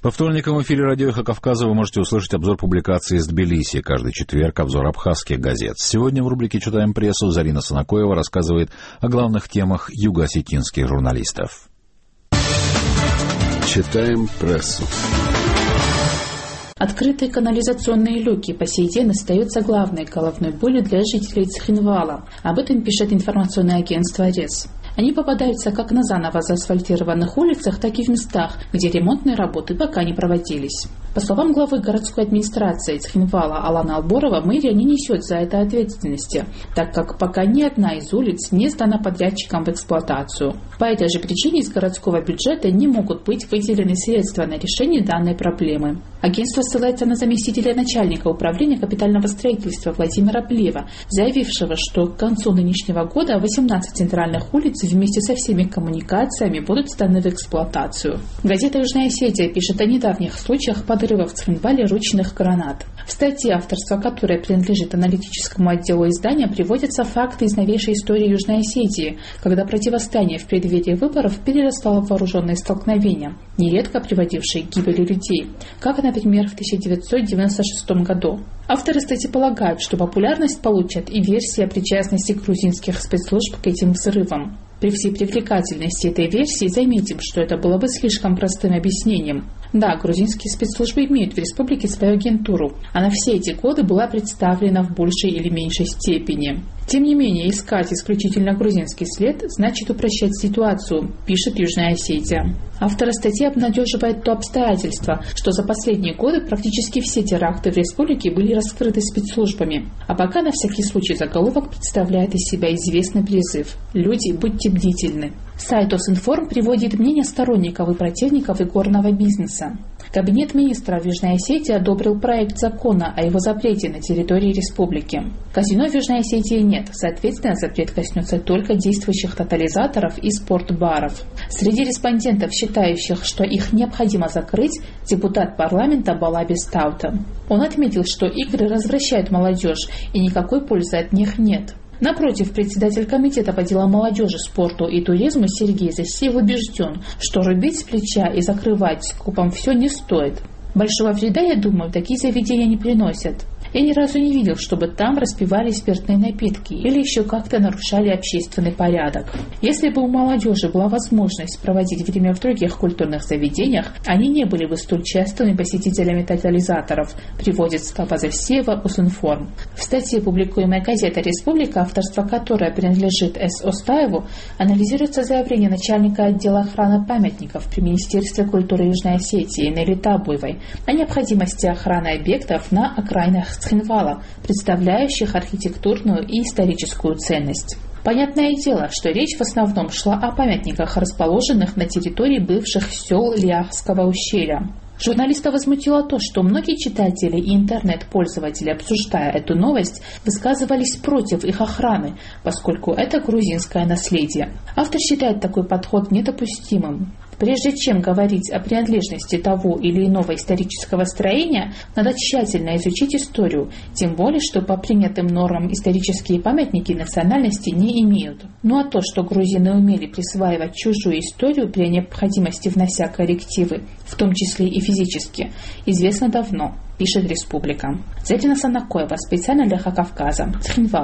По вторникам в эфире радио «Эхо Кавказа» вы можете услышать обзор публикаций из Тбилиси. Каждый четверг обзор абхазских газет. Сегодня в рубрике «Читаем прессу» Зарина Санакоева рассказывает о главных темах юго-осетинских журналистов. Читаем прессу. Открытые канализационные люки по сей день остаются главной головной болью для жителей Цхинвала. Об этом пишет информационное агентство РЕС. Они попадаются как на заново заасфальтированных улицах, так и в местах, где ремонтные работы пока не проводились. По словам главы городской администрации Цхинвала Алана Алборова, мэрия не несет за это ответственности, так как пока ни одна из улиц не сдана подрядчикам в эксплуатацию. По этой же причине из городского бюджета не могут быть выделены средства на решение данной проблемы. Агентство ссылается на заместителя начальника управления капитального строительства Владимира Плева, заявившего, что к концу нынешнего года 18 центральных улиц вместе со всеми коммуникациями будут сданы в эксплуатацию. Газета «Южная Осетия» пишет о недавних случаях подрыва в Цхинвале ручных гранат. В статье, авторство которой принадлежит аналитическому отделу издания, приводятся факты из новейшей истории Южной Осетии, когда противостояние в преддверии выборов переросло в вооруженные столкновения, нередко приводившие к гибели людей, как, например, в 1996 году. Авторы статьи полагают, что популярность получат и версия причастности грузинских спецслужб к этим взрывам. При всей привлекательности этой версии заметим, что это было бы слишком простым объяснением. Да, грузинские спецслужбы имеют в республике свою агентуру. Она все эти годы была представлена в большей или меньшей степени. Тем не менее, искать исключительно грузинский след значит упрощать ситуацию, пишет Южная Осетия. Авторы статьи обнадеживают то обстоятельство, что за последние годы практически все теракты в республике были раскрыты спецслужбами. А пока на всякий случай заголовок представляет из себя известный призыв: «Люди, будьте бдительны». Сайт Осинформ приводит мнение сторонников и противников игорного бизнеса. Кабинет министров Южной Осетии одобрил проект закона о его запрете на территории республики. Казино в Южной Осетии нет, соответственно, запрет коснется только действующих тотализаторов и спортбаров. Среди респондентов, считающих, что их необходимо закрыть, депутат парламента Балаби Стаута. Он отметил, что игры развращают молодежь и никакой пользы от них нет. Напротив, председатель комитета по делам молодежи, спорту и туризму Сергей Засиев убежден, что рубить с плеча и закрывать скопом все не стоит. Большого вреда, я думаю, такие заведения не приносят. Я ни разу не видел, чтобы там распивали спиртные напитки или еще как-то нарушали общественный порядок. Если бы у молодежи была возможность проводить время в других культурных заведениях, они не были бы столь частыми посетителями тотализаторов, приводит слова Засиева Усинформ. В статье, публикуемой газетой «Республика», авторство которой принадлежит С. Остаеву, анализируется заявление начальника отдела охраны памятников при Министерстве культуры Южной Осетии Нелли Табуевой о необходимости охраны объектов на окраинах Цхинвала, представляющих архитектурную и историческую ценность. Понятное дело, что речь в основном шла о памятниках, расположенных на территории бывших сел Ляхского ущелья. Журналиста возмутило то, что многие читатели и интернет-пользователи, обсуждая эту новость, высказывались против их охраны, поскольку это грузинское наследие. Автор считает такой подход недопустимым. Прежде чем говорить о принадлежности того или иного исторического строения, надо тщательно изучить историю, тем более, что по принятым нормам исторические памятники национальности не имеют. Ну а то, что грузины умели присваивать чужую историю при необходимости внося коррективы, в том числе и физически, известно давно, пишет Республика. Зарина Санакоева, специально для Эхо Кавказа, Цхинвал.